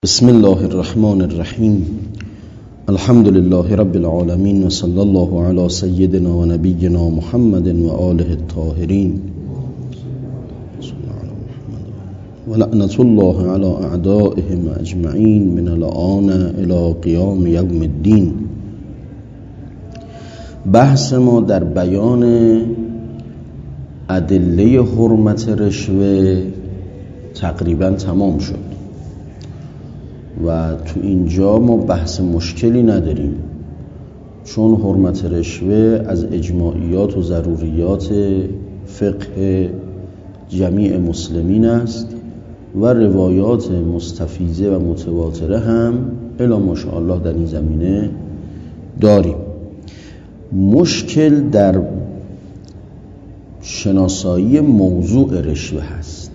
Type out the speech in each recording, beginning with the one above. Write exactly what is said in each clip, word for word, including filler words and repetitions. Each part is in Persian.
بسم الله الرحمن الرحیم. الحمد لله رب العالمین و صلی الله علی سیدنا و نبینا محمد و آله الطاهرین و لعنت الله علی اعدائهم اجمعین من الآن الی قیام یوم الدین. بحث ما در بیان ادله حرمت رشوه تقریبا تمام شد و تو اینجا ما بحث مشکلی نداریم، چون حرمت رشوه از اجماعیات و ضروریات فقه جمیع مسلمین است و روایات مستفیضه و متواتره هم الی ماشاءالله در این زمینه داریم. مشکل در شناسایی موضوع رشوه هست،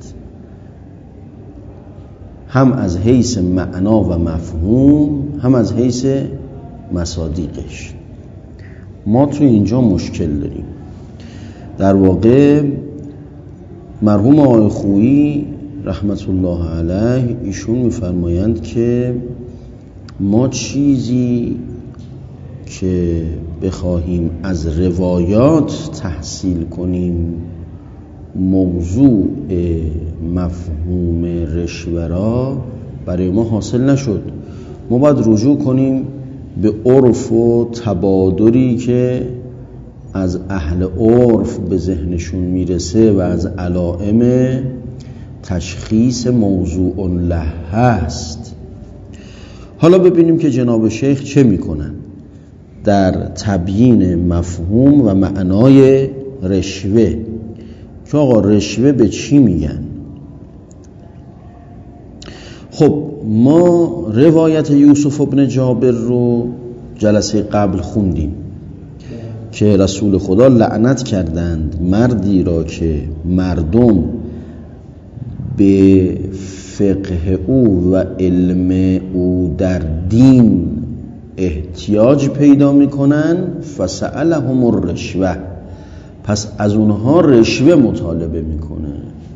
هم از حیث معنا و مفهوم هم از حیث مصادیقش. ما تو اینجا مشکل داریم. در واقع مرحوم آقای خویی رحمت الله علیه ایشون میفرمایند که ما چیزی که بخواهیم از روایات تحصیل کنیم موضوع مفهوم رشوه را برای ما حاصل نشد. ما باید رجوع کنیم به عرف و تبادری که از اهل عرف به ذهنشون میرسه و از علائم تشخیص موضوع له هست. حالا ببینیم که جناب شیخ چه میکنن در تبیین مفهوم و معنای رشوه، که آقا رشوه به چی میگن. خب ما روایت یوسف ابن جابر رو جلسه قبل خوندیم که رسول خدا لعنت کردند مردی را که مردم به فقه او و علم او در دین احتیاج پیدا میکنن، فسألهم الرشوه، پس از اونها رشوه مطالبه میکنه.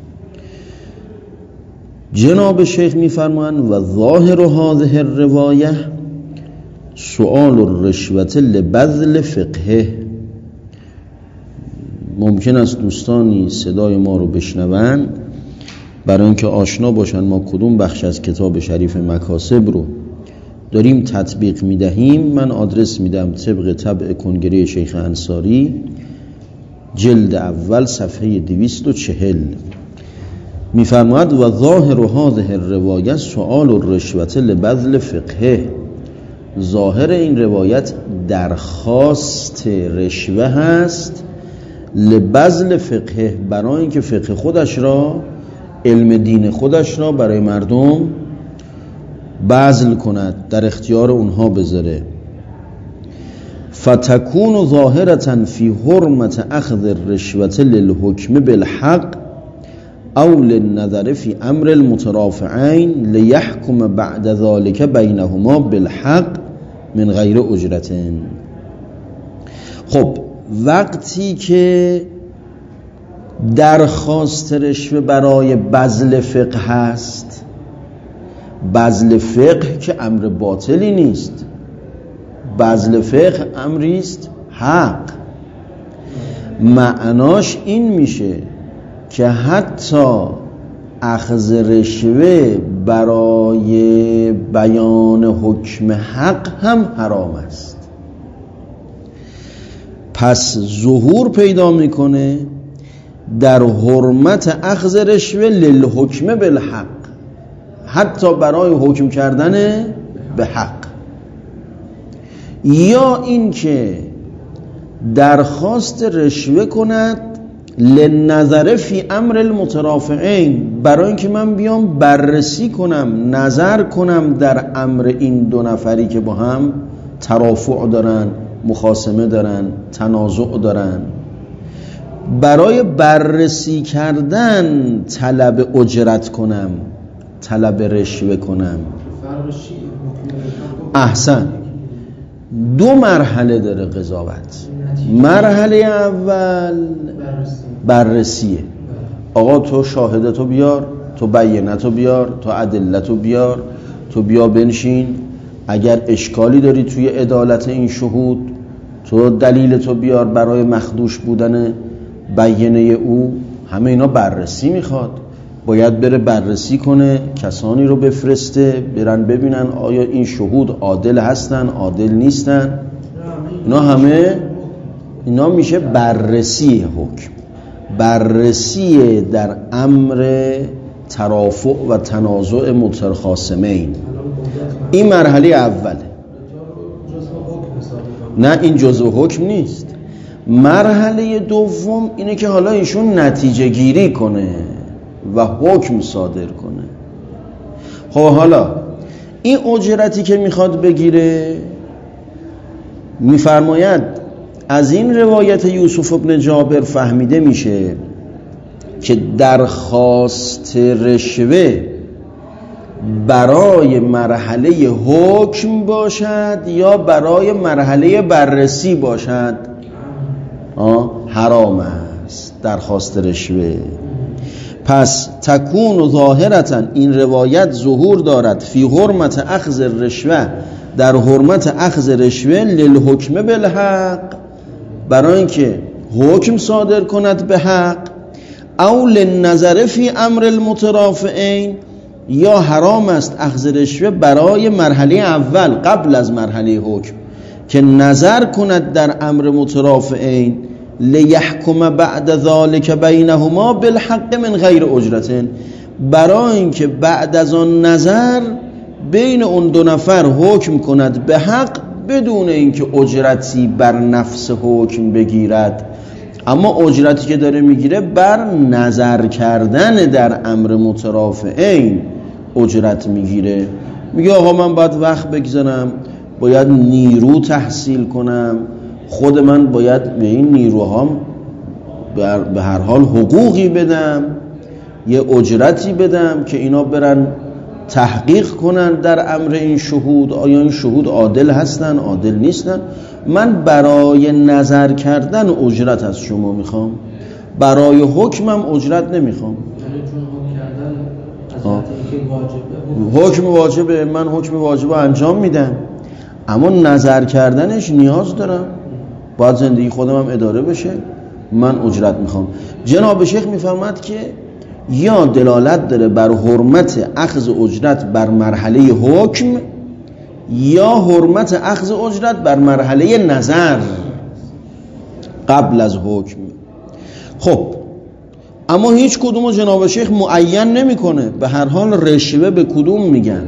جناب شیخ میفرمایند و ظاهر هذه الروایه سؤال الرشوه لبذل فقهه. ممکن است دوستانی صدای ما رو بشنون، برای اینکه آشنا باشن ما کدوم بخش از کتاب شریف مکاسب رو داریم تطبیق میدهیم. من آدرس میدم طبق طبع کنگره شیخ انصاری، جلد اول صفحه دویست و چهل. میفرماید و ظاهر هذه الروایه سؤال الرشوه لبذل فقهه. ظاهر این روایت درخواست رشوه هست لبذل فقهه، برای اینکه فقه خودش را، علم دین خودش را برای مردم بذل کند، در اختیار اونها بذاره. فتكون ظاهرة في حرمة أخذ الرشوة للحكم بالحق أو للنظر في أمر المترافعين ليحكم بعد ذلك بينهما بالحق من غیر اجرة. خب وقتی که درخواست رشوه برای بذل فقه هست، بذل فقه که امر باطلی نیست، بذل فقه امریست حق. معناش این میشه که حتی اخذ رشوه برای بیان حکم حق هم حرام است. پس ظهور پیدا میکنه در حرمت اخذ رشوه للحکم بالحق، حتی برای حکم کردن به حق. یا این که درخواست رشوه کند لنظر فی امر المترافعین، برای اینکه من بیام بررسی کنم، نظر کنم در امر این دو نفری که با هم ترافع دارن، مخاصمه دارن، تنازع دارن، برای بررسی کردن طلب اجرت کنم، طلب رشوه کنم. احسن. دو مرحله داره قضاوت. مرحله اول بررسیه. آقا تو شاهدتو بیار، تو بینتو بیار، تو ادلتو بیار، تو بیا بنشین، اگر اشکالی داری توی عدالت این شهود تو دلیل تو بیار برای مخدوش بودن بیانه او. همه اینا بررسی میخواد، باید بره بررسی کنه، کسانی رو بفرسته برن ببینن آیا این شهود عادل هستن عادل نیستن. اینا همه اینا میشه بررسی حکم، بررسی در امر ترافع و تنازع متخاصمین. این مرحله اوله. نه این جزء حکم نیست. مرحله دوم اینه که حالا ایشون نتیجه گیری کنه و حکم صادر کنه. خب حالا این اجرتی که میخواد بگیره، میفرماید از این روایت یوسف ابن جابر فهمیده میشه که درخواست رشوه برای مرحله حکم باشد یا برای مرحله بررسی باشد آه حرام است درخواست رشوه. پس تکون و ظاهرتا این روایت ظهور دارد فی حرمت اخذ رشوه، در حرمت اخذ رشوه للحکم بالحق، برای اینکه حکم صادر کند به حق، او للنظر فی امر المترافعین، یا حرام است اخذ رشوه برای مرحله اول قبل از مرحله حکم که نظر کند در امر مترافعین، لیحکم بعد ذالک بینهما بالحق من غیر اجرت، برای اینکه بعد از آن نظر بین اون دو نفر حکم کند به حق بدون اینکه اجرتی بر نفس حکم بگیرد. اما اجرتی که داره میگیره بر نظر کردن در امر مترافعین اجرت میگیره. میگه آقا من باید وقت بگذارم، باید نیرو تحصیل کنم، خود من باید به این نیروهام به هر حال حقوقی بدم، یه اجرتی بدم که اینا برن تحقیق کنن در امر این شهود، آیا این شهود عادل هستن عادل نیستن. من برای نظر کردن اجرت از شما میخوام، برای حکمم اجرت نمیخوام. حکم واجبه، من حکم واجبه انجام میدم، اما نظر کردنش نیاز دارم، باید زندگی خودم هم اداره بشه، من اجرت میخوام. جناب شیخ میفرماد که یا دلالت داره بر حرمت اخذ اجرت بر مرحله حکم یا حرمت اخذ اجرت بر مرحله نظر قبل از حکم. خب اما هیچ کدومو جناب شیخ معین نمیکنه. به هر حال رشوه به کدوم میگن؟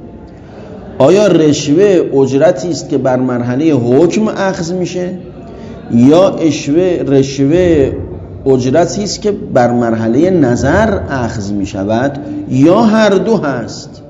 آیا رشوه اجرتی است که بر مرحله حکم اخذ میشه یا اشوه رشوه اجرتی است که بر مرحله نظر اخذ میشود یا هر دو هست؟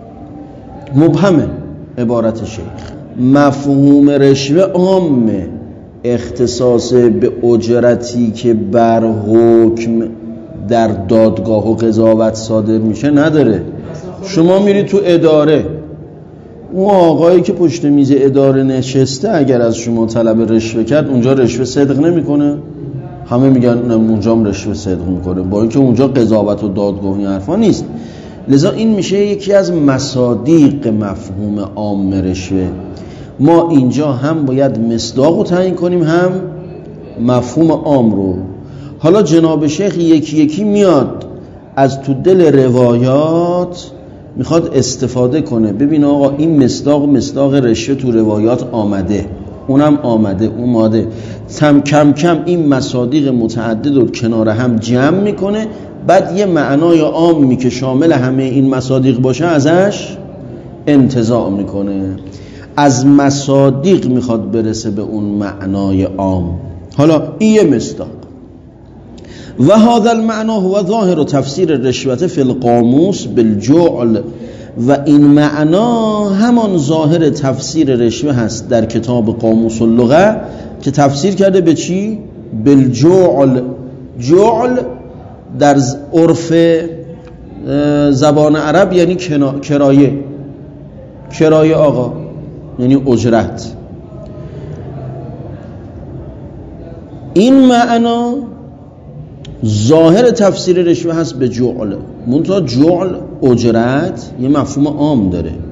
مبهمه عبارت شیخ. مفهوم رشوه عامه، اختصاص به اجرتی که بر حکم در دادگاه و قضاوت صادر میشه نداره. شما میری تو اداره، اون آقایی که پشت میز اداره نشسته اگر از شما طلب رشوه کرد اونجا رشوه صدق نمیکنه؟ همه میگن اونجا هم رشوه صدق میکنه، با اینکه اونجا قضاوت و دادگاه این حرفا نیست. لذا این میشه یکی از مصادیق مفهوم عام رشوه. ما اینجا هم باید مصداق رو تعیین کنیم هم مفهوم عام رو. حالا جناب شیخ یکی یکی میاد از تو دل روایات میخواد استفاده کنه. ببین آقا این مصداق مصداق رشوه تو روایات آمده، اونم آمده اومده، کم کم کم این مصادیق متعدد رو کنار هم جمع میکنه، بعد یه معنای عامی که شامل همه این مصادیق باشه ازش انتزاع میکنه. از مصادیق میخواد برسه به اون معنای عام. حالا این یه مصداق. و هذا المعنى هو ظاهر تفسیر رشوت فی القاموس بالجعل، و این معنا همان ظاهر تفسیر رشوه هست در کتاب قاموس اللغه که تفسیر کرده به چی؟ بالجعل. جعل در عرف زبان عرب یعنی کرایه، کرایه آقا یعنی اجرت. این معنا ظاهر تفسیر رشوه هست به جعل. منتها جعل اجرت یه مفهوم عام داره.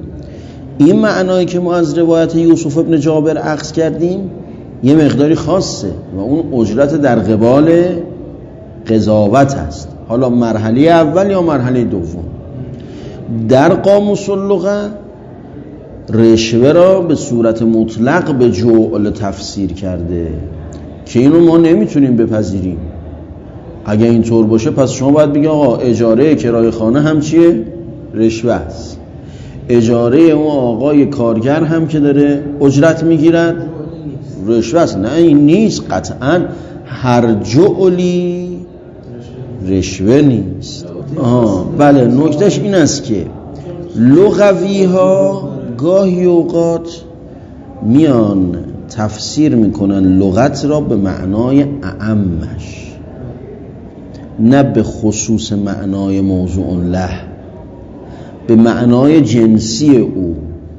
این معنایی که ما از روایت یوسف ابن جابر اخذ کردیم یه مقداری خاصه و اون اجرت در قبال قضاوت است. حالا مرحله اول یا مرحله دوم. در قاموس اللغه رشوه را به صورت مطلق به جعل تفسیر کرده که اینو ما نمیتونیم بپذیریم. اگه اینطور باشه پس شما باید بگی آقا اجاره کرایه خانه هم چیه؟ رشوه است. اجاره اون آقای کارگر هم که داره اجرت میگیرد رشوه است. نه این نیست، قطعا هر جعلی رشوه نیست. آه بله، نکتهش این است که لغوی ها گاهی اوقات میان تفسیر میکنن لغت را به معنای اعمش، نه به خصوص معنای موضوع له، به معنای جنسی او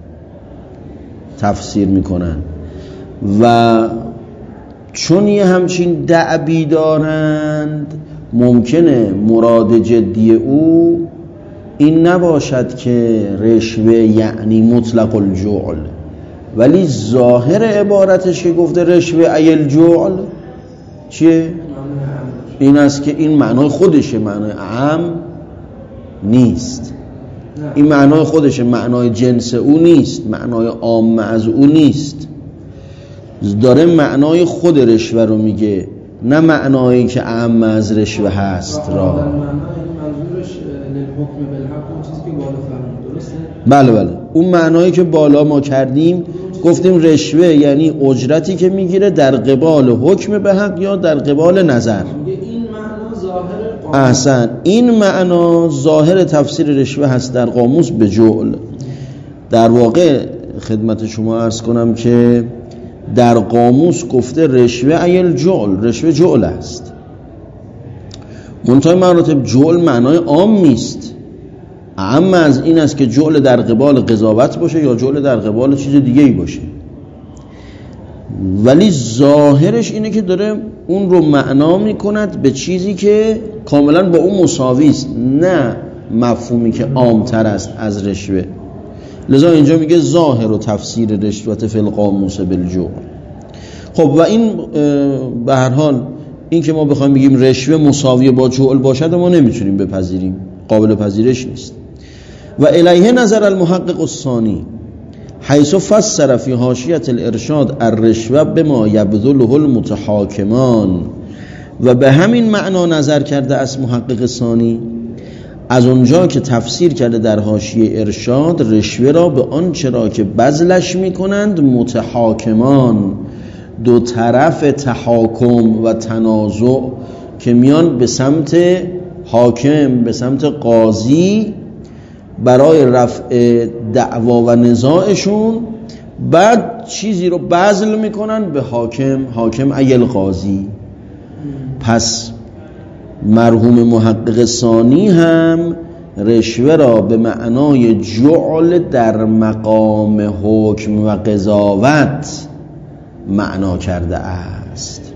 تفسیر میکنن و چون یه همچین دعبی دارند ممکنه مراد جدی او این نباشد که رشوه یعنی مطلق الجعل، ولی ظاهر عبارتش که گفته رشوه ای الجعل چیه؟ این است که این معنای خودشه، معنای عام نیست. این معنای خودشه، معنای جنس او نیست، معنای عام از او نیست. داره معنای خود رشوه رو میگه، نه معنایی که عام از رشوه هست را. منظورش للحکم بالحق اون چیزی که بالا فرمود، درسته؟ بله بله، اون معنایی که بالا ما کردیم گفتیم رشوه یعنی اجرتی که میگیره در قبال حکم به حق یا در قبال نظر. این معنا ظاهر قاموس. احسن، این معنا ظاهر تفسیر رشوه هست در قاموس به جعل. در واقع خدمت شما عرض کنم که در قاموس گفته رشوه ای الجعل، رشوه جعل است. منتهای مراتب جعل معنای عام نیست، اما از این است که جعل در قبال قضاوت باشه یا جعل در قبال چیز دیگه ای باشه، ولی ظاهرش اینه که داره اون رو معنا میکند به چیزی که کاملا با اون مساوی است، نه مفهومی که عامتر است از رشوه. لذا اینجا میگه ظاهر و تفسیر رشوت فی القاموس بالجعل. خب و این به هر حال این که ما بخوایم بگیم رشوه مساوی با جعل باشد ما نمیتونیم بپذیریم، قابل پذیرش نیست. و الیه نظر المحقق الثانی حیث فسر فی حاشیة الارشاد الرشوه بما یبذله المتحاکمان، و به همین معنا نظر کرده از محقق ثانی از اونجا که تفسیر کرده در حاشیه ارشاد رشوه را به آنچه را که بذلش میکنند متحاکمان، دو طرف تحاکم و تنازع که میان به سمت حاکم، به سمت قاضی برای رفع دعوا و نزاعشون، بعد چیزی رو بذل میکنن به حاکم، حاکم ای القاضی. پس مرحوم محقق ثانی هم رشوه را به معنای جعل در مقام حکم و قضاوت معنا کرده است.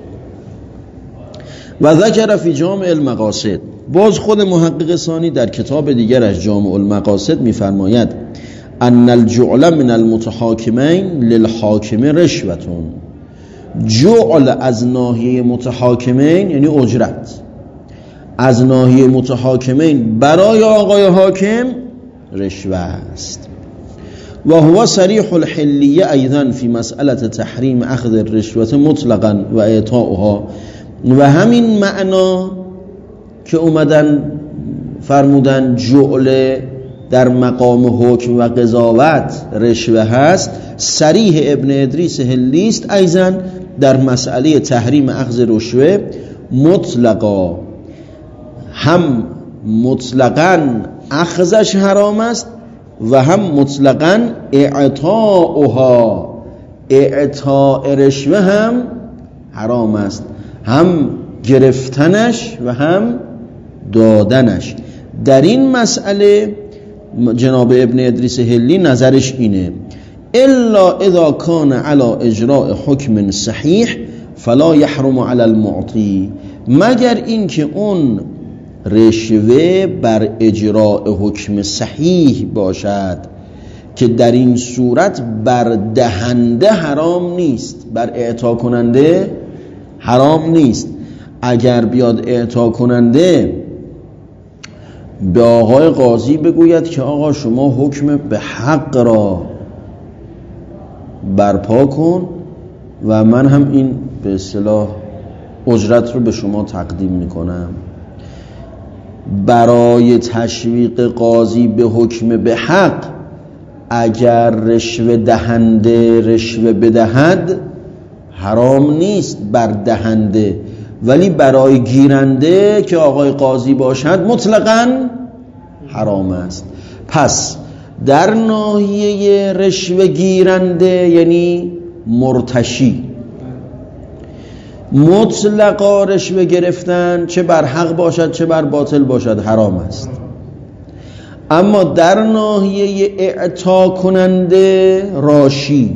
و ذکر فی جامع المقاصد، باز خود محقق ثانی در کتاب دیگرش جامع المقاصد میفرماید ان الجعل من المتحاکمین للحاکم رشوتون، جعل از ناحیه متحاکمین یعنی اجرت، از ناحیه متحاکمین برای آقای حاکم رشوه است. و هو صریح الحلیه ایضا فی مسئله تحریم اخذ الرشوه مطلقا و اعطاؤها، و همین معنا که اومدن فرمودن جعل در مقام حکم و قضاوت رشوه هست، صریح ابن ادریس حلی است ایضا در مسئله تحریم اخذ رشوه مطلقا، هم مطلقاً اخذش حرام است و هم مطلقاً اعطاؤها، اعطاء رشوه هم حرام است، هم گرفتنش و هم دادنش. در این مسئله جناب ابن ادریس حلی نظرش اینه الا اذا کان علی اجراء حکم صحیح فلا یحرم علی المعطی، مگر این که اون رشوه بر اجراء حکم صحیح باشد که در این صورت بر دهنده حرام نیست، بر اعطا کننده حرام نیست. اگر بیاد اعطا کننده به آقای قاضی بگوید که آقا شما حکم به حق را برپا کن و من هم این به اصطلاح اجرت رو به شما تقدیم میکنم، برای تشویق قاضی به حکم به حق اگر رشوه دهنده رشوه بدهد حرام نیست بر دهنده، ولی برای گیرنده که آقای قاضی باشد مطلقاً حرام است. پس در ناحیه رشوه گیرنده یعنی مرتشی مطلقا رشوه گرفتن چه بر حق باشد چه بر باطل باشد حرام است. اما در ناحیه اعطا کننده راشی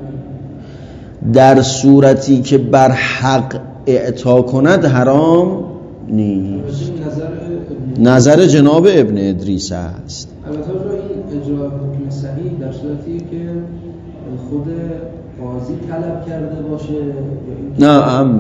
در صورتی که بر حق اعطا کند حرام نیست. نظر جناب ابن ادریس است. البته این اجرا حکم صحیح در صورتی که خود قاضی طلب کرده باشه نه اعم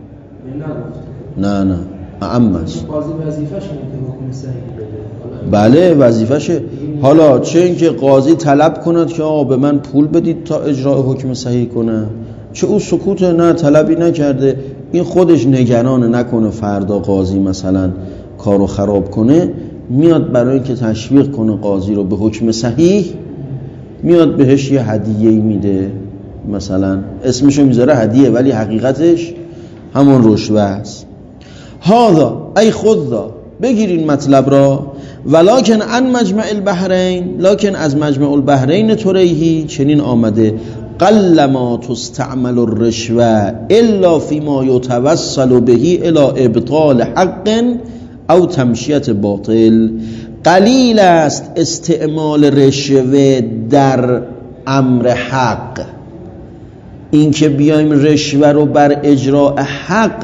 نه نه اعم است. قاضی وظیفه‌ش اینه حکم صحیح بده. بله وظیفه‌شه. حالا چه اینکه قاضی طلب کند که آقا به من پول بدید تا اجرای حکم صحیح کنم، چه او سکوت نه طلبی نکرده، این خودش نگران نکنه فردا قاضی مثلا کارو خراب کنه، میاد برای اینکه تشویق کنه قاضی رو به حکم صحیح میاد بهش یه هدیه‌ای میده، مثلا اسمشو میذاره هدیه ولی حقیقتش همون رشوه است. هذا ای خذا بگیرین مطلب را، ولکن ان مجمع البحرین لکن از مجمع البحرین تریهی چنین آمده قل ما تستعمل الرشوه الا فيما يتوسل به الى ابطال حق او تمشیت باطل. قلیل است استعمال رشوه در امر حق، این که بیایم رشوه رو بر اجراء حق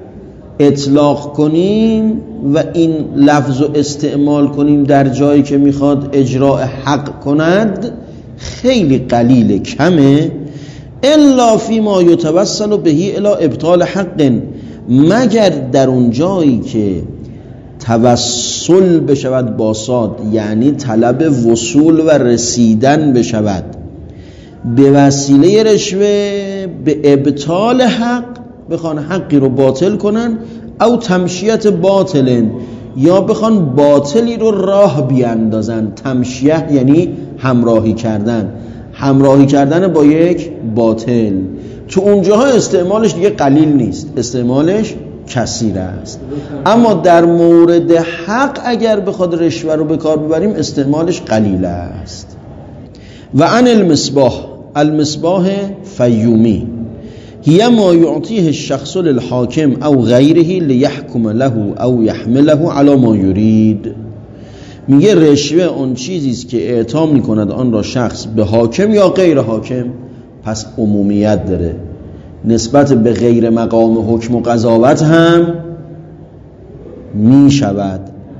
اطلاق کنیم و این لفظ رو استعمال کنیم در جایی که میخواد اجراء حق کند خیلی قلیل کمه. الا فيما يتوسل به الى ابطال حق، مگر در اون جایی که توسل بشود با صاد، یعنی طلب وصول و رسیدن بشود به وسیله رشوه به ابطال حق، بخوان حقی رو باطل کنن، او تمشیت باطلن، یا بخوان باطلی رو راه بیاندازن. تمشیه یعنی همراهی کردن، همراهی کردن با یک باطل. تو اونجاها استعمالش دیگه قلیل نیست، استعمالش کثیر است. اما در مورد حق اگر بخواد رشوه رو به کار ببریم استعمالش قلیل است. و عن المصباح المصباح فیومی هی ما یعطیه الشخص للحاکم او غیره لیحکم له او یحمله علی ما یرید. میگه رشوه اون چیزی است که اعطا میکند آن را شخص به حاکم یا غیر حاکم، پس عمومیت داره، نسبت به غیر مقام حکم و قضاوت هم میشود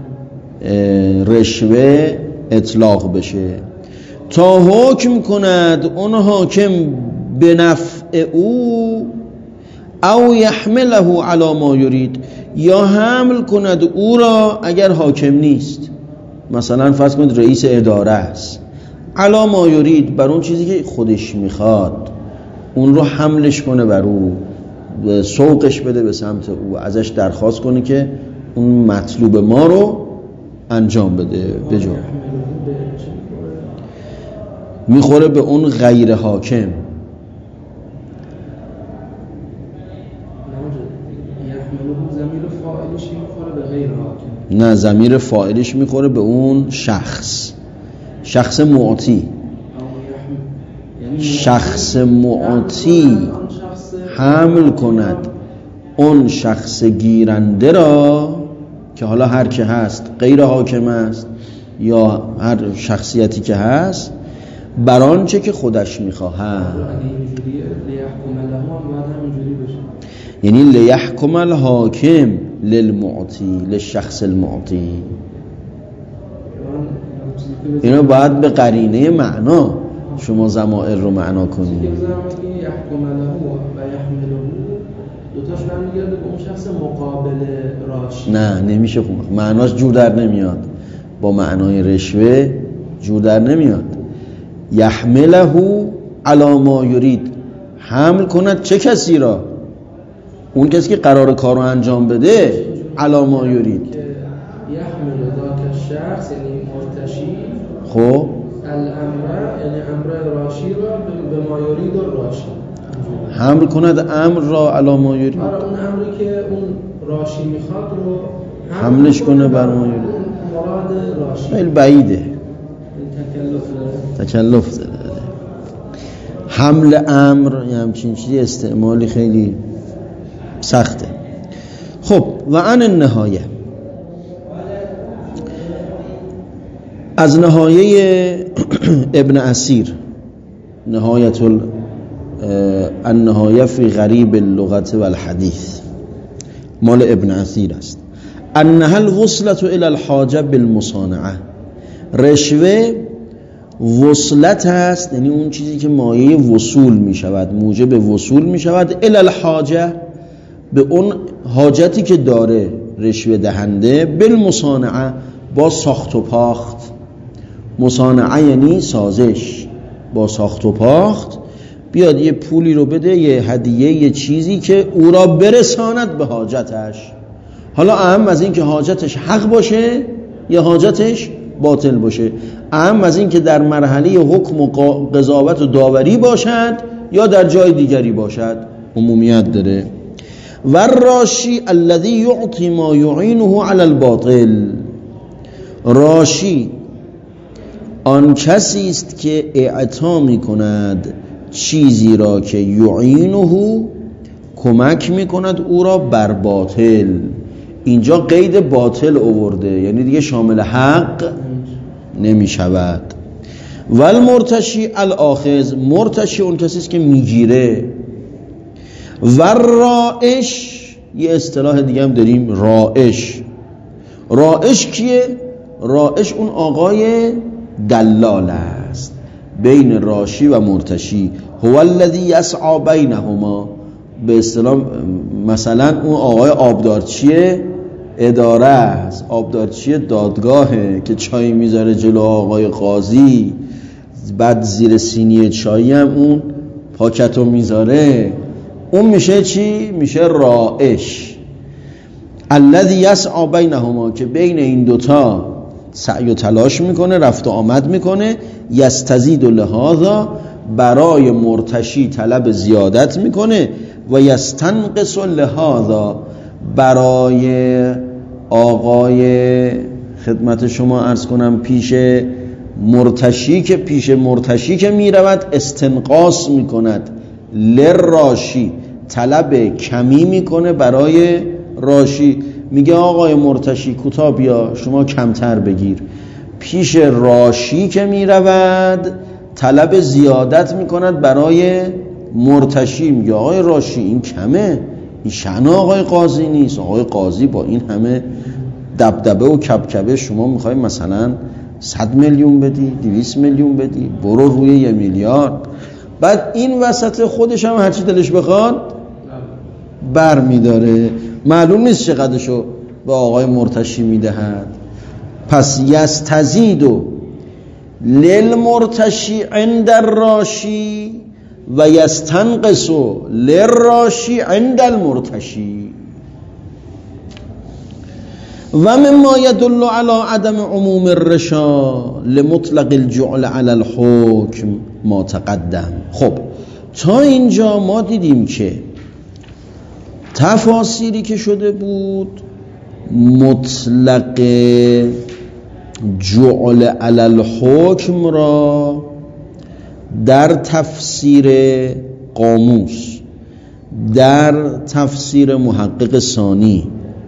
رشوه اطلاق بشه تا حکم کند اون حاکم به نفع او او یحمله علی ما یرید، یا حمل کند او را اگر حاکم نیست، مثلا فرض کنید رئیس اداره است، علی ما یرید بر اون چیزی که خودش میخواد اون رو حملش کنه بر او، سوقش بده به سمت او، ازش درخواست کنه که اون مطلوب ما رو انجام بده. به جا میخوره به اون غیر حاکم. نه، ضمیر فاعلش میخوره به اون شخص، شخص معطی. شخص معطی حمل کند اون شخص گیرنده را که حالا هر که هست، غیر حاکم است یا هر شخصیتی که هست، بر آنچه که خودش میخواهد. یعنی لیحکم الحاکم للمعطی، للشخص المعطی. اینا باید به قرینه معنا شما ضمائر رو معنا کنید. که بزنم که یحکم له و یحمله دوتاش برمیگرده به اون شخص مقابل راشی. نه نمیشه خوب، معناش جور در نمیاد، با معنای رشوه جور در نمیاد. یحمله علی ما یرید، حمل کند چه کسی را؟ اون کسی که قرار کارو انجام بده. علی ما یرید که یحمل ذاک الشخص یعنی مرتشی، خب الامر یعنی امر راشی را به ما یرید راشی، حمل کند امر را علی ما یرید. آره اون امری که اون راشی میخواد رو حملش کنه بر ما یرید. مراد راشی خیلی بعیده، تکلف داره. تکلف داره. حمل امر یه همچین چیزی استعمالی خیلی سخته. خب و عن النهایه، از نهایه ابن اسیر، نهایت النهایه فی غریب اللغت والحدیث، مال ابن اسیر است. انها الوصلة الى الحاجه بالمصانعه، رشوه وصلت است، یعنی اون چیزی که مایه وصول می شود، موجب وصول می شود، الی الحاجه، به اون حاجتی که داره رشوه دهنده، بالمصانعه، با ساخت و پاخت. مصانعه یعنی سازش، با ساخت و پاخت بیاد یه پولی رو بده، یه هدیه، یه چیزی که او را برساند به حاجتش. حالا اهم از این که حاجتش حق باشه یا حاجتش باطل باشه، اهم از این که در مرحله حکم و قضاوت و داوری باشد یا در جای دیگری باشد، عمومیت داره. و راشی الذی یعطی ما یعینه علی الباطل، راشی آن کسی است که اعطا می کند چیزی را که یعینه کمک می کند او را بر باطل. اینجا قید باطل آورده، یعنی دیگه شامل حق نمی شود. والمرتشی الاخذ، مرتشی اون کسی است که میگیره. و رائش، یه اصطلاح دیگه هم داریم، رائش. رائش کیه؟ رائش اون آقای دلال است بین راشی و مرتشی. هو الذی یسعی بینهما، به اصطلاح مثلا اون آقای آبدارچی اداره است، آبدارچی دادگاهه که چای میذاره جلو آقای قاضی، بعد زیر سینی چایی هم اون پاکتو میذاره، اون میشه چی؟ میشه رائش. الذی یسعی بینهما، که بین این دوتا سعی و تلاش میکنه، رفت و آمد میکنه. یستزید لهذا، برای مرتشی طلب زیادت میکنه. و یستنقص لهذا، برای آقای خدمت شما عرض کنم پیش مرتشی که پیش مرتشی که میرود استنقاص میکند. لراشی، طلب کمی میکنه برای راشی، میگه آقای مرتشی کوتا بیا شما کمتر بگیر. پیش راشی که میرود طلب زیادت میکند برای مرتشی، میگه آقای راشی این کمه، این شأن آقای قاضی نیست، آقای قاضی با این همه دبدبه و کبکبه شما میخوای مثلا صد میلیون بدی، دویست میلیون بدی، برو روی یه میلیارد. بعد این وسط خودش هم هرچی دلش بخواد بر میداره، معلوم نیست چقدرشو به آقای مرتشی میدهد. پس یستزیدو للمرتشی عند الراشی و یستنقصو للراشی عند المرتشی. و مما یدل علی عدم عموم الرشا لمطلق الجعل علی الحکم ما تقدم. خب تا اینجا ما دیدیم که تفاسیری که شده بود مطلق جعل علی الحکم را در تفسیر قاموس، در تفسیر محقق ثانی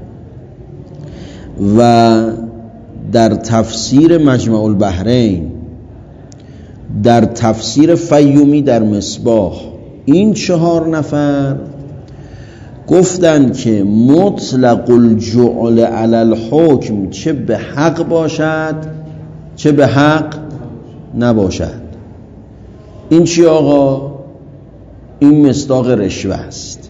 و در تفسیر مجمع البحرین، در تفسیر فیومی در مصباح، این چهار نفر گفتن که مطلق الجعل علی الحکم چه به حق باشد چه به حق نباشد. این چی آقا؟ این مصداق رشوه است.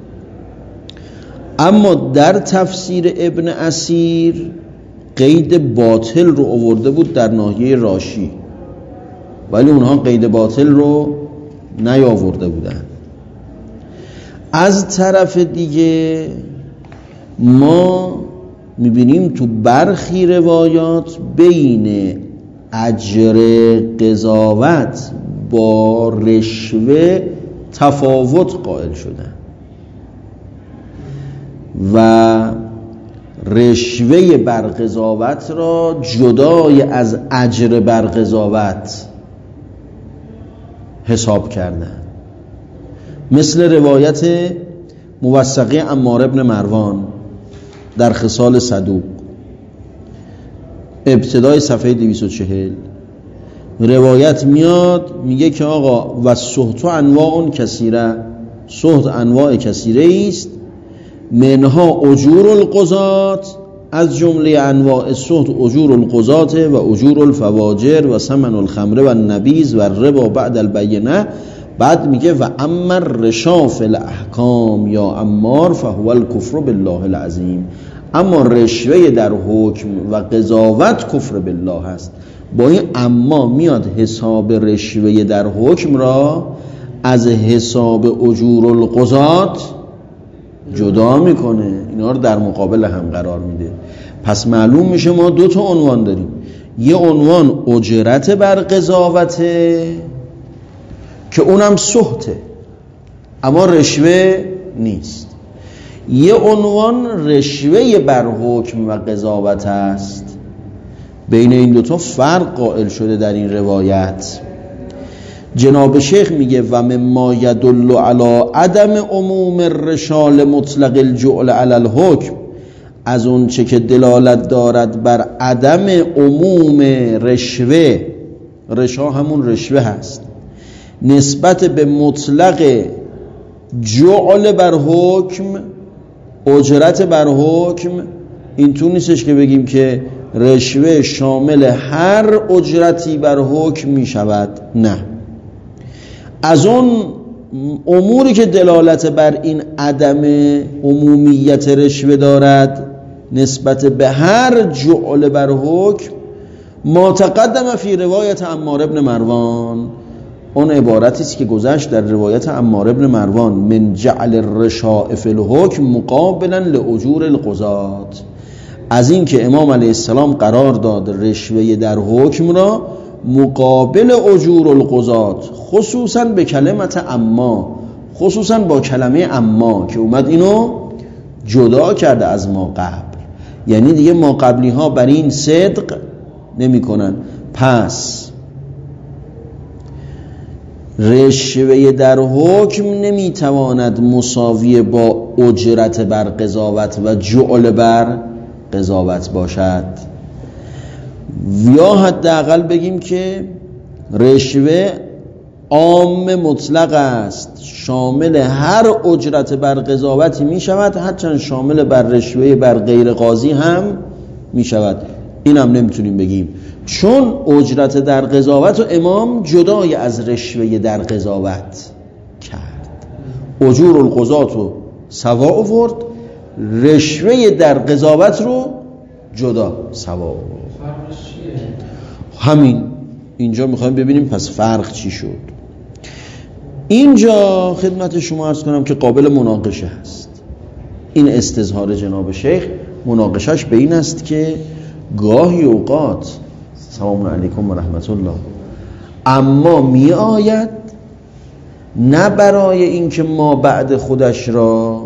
اما در تفسیر ابن اسیر قید باطل رو آورده بود در ناحیه راشی، ولی اونها قید باطل رو نیاورده بودن. از طرف دیگه ما میبینیم تو برخی روایات بین اجر قضاوت با رشوه تفاوت قائل شدن و رشوه بر قضاوت را جدای از اجر بر قضاوت حساب کردن. مثل روایت موثقه عمار ابن مروان در خصال صدوق ابتدای صفحه دویست و چهل روایت میاد، میگه که آقا و سحت انواع کثیره، سحت انواع کثیره است، منها اجور القضات، از جمله انواع سحت اجور القضات و اجور الفواجر و ثمن الخمر و النبیذ و الربا بعد البینه. بعد میگه و اما الرشا فی الاحکام یا عمار فهو الکفر بالله العظیم، اما رشوه در حکم و قضاوت کفر بالله هست. با این اما میاد حساب رشوه در حکم را از حساب اجور القضات جدا میکنه، اینا رو در مقابل هم قرار میده. پس معلوم میشه ما دو تا عنوان داریم، یه عنوان اجرت بر قضاوته که اونم سحته اما رشوه نیست، یه عنوان رشوه بر حکم و قضاوت است. بین این دوتا فرق قائل شده در این روایت. جناب شیخ میگه و مما یدل علی عدم عموم الرشال مطلق الجعل علی الحکم، از اون چه که دلالت دارد بر عدم عموم رشوه، رشا همون رشوه هست، نسبت به مطلق جعل بر حکم، اجرت بر حکم. این تو نیستش که بگیم که رشوه شامل هر اجرتی بر حکم می شود، نه. از اون اموری که دلالت بر این عدم عمومیت رشوه دارد نسبت به هر جعل بر حکم، ما تقدم فی روایت عمار ابن مروان، اون عبارتی است که گذشت در روایت عمار ابن مروان، من جعل الرشاء فی الحکم مقابلا لاجور القضات، از این که امام علیه السلام قرار داد رشوه در حکم را مقابل اجور القضات، خصوصا به کلمت اما، خصوصا با کلمه اما که اومد اینو جدا کرده از ما قبل، یعنی دیگه ما قبلی ها بر این صدق نمی کنن. پس رشوه در حکم نمیتواند مساوی با اجرت بر قضاوت و جعل بر قضاوت باشد، یا حداقل بگیم که رشوه عام مطلق است، شامل هر اجرت بر قضاوتی می شود، حتی شامل بر رشوه بر غیر قاضی هم می شود. این هم نمیتونیم بگیم، چون اجرت در قضاوت و امام جدای از رشوه در قضاوت کرد، اجور القضات رو سوا آورد، رشوه در قضاوت رو جدا سوا آورد. همین اینجا میخوایم ببینیم پس فرق چی شد. اینجا خدمت شما عرض کنم که قابل مناقشه هست این استظهار جناب شیخ. مناقشش به این است که گاهی اوقات، سلام علیکم و رحمت الله، اما می آید نه برای اینکه ما بعد خودش را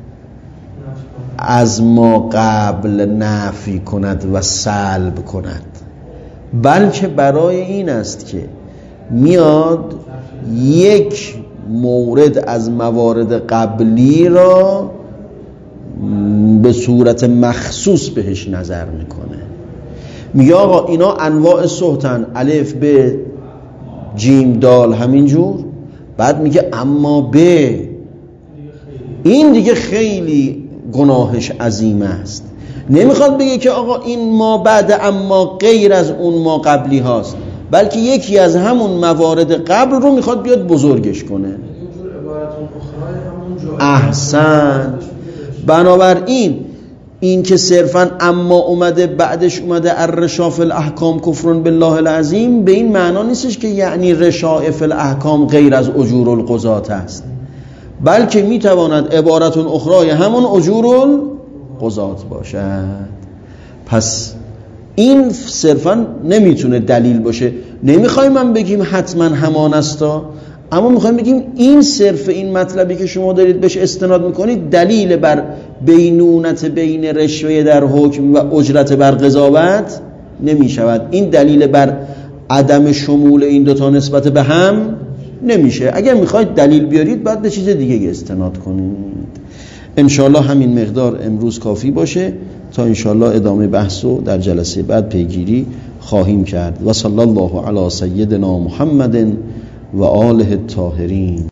از ما قبل نفی کند و سلب کند، بلکه برای این است که میاد یک مورد از موارد قبلی را به صورت مخصوص بهش نظر میکنه. میگه آقا اینا انواع سحتن، الف به جیم دال همینجور، بعد میگه اما به این دیگه خیلی گناهش عظیم است، نمیخواد بگه که آقا این ما بعد اما غیر از اون ما قبلی هاست، بلکه یکی از همون موارد قبل رو میخواد بیاد بزرگش کنه. احسن. بنابراین این که صرفا اما اومده بعدش اومده الرشاف الاحکام کفرون بالله العظیم، به این معنا نیستش که یعنی رشاف الاحکام غیر از اجور القضات است، بلکه میتواند عبارت اخرى همون اجور القضات باشد. پس این صرفا نمیتونه دلیل باشه. نمیخوایم من بگیم حتما همان استا، اما میخوایم بگیم این صرف این مطلبی که شما دارید بهش استناد میکنید دلیل بر بینونت بین رشوه در حکم و اجرت بر قضاوت نمیشود. این دلیل بر عدم شمول این دوتا نسبت به هم نمیشه. اگر میخواید دلیل بیارید باید به چیز دیگه استناد کنید. انشالله همین مقدار امروز کافی باشه تا انشالله ادامه بحثو در جلسه بعد پیگیری خواهیم کرد. و صلی الله علی سیدنا محمد و آله الطاهرین.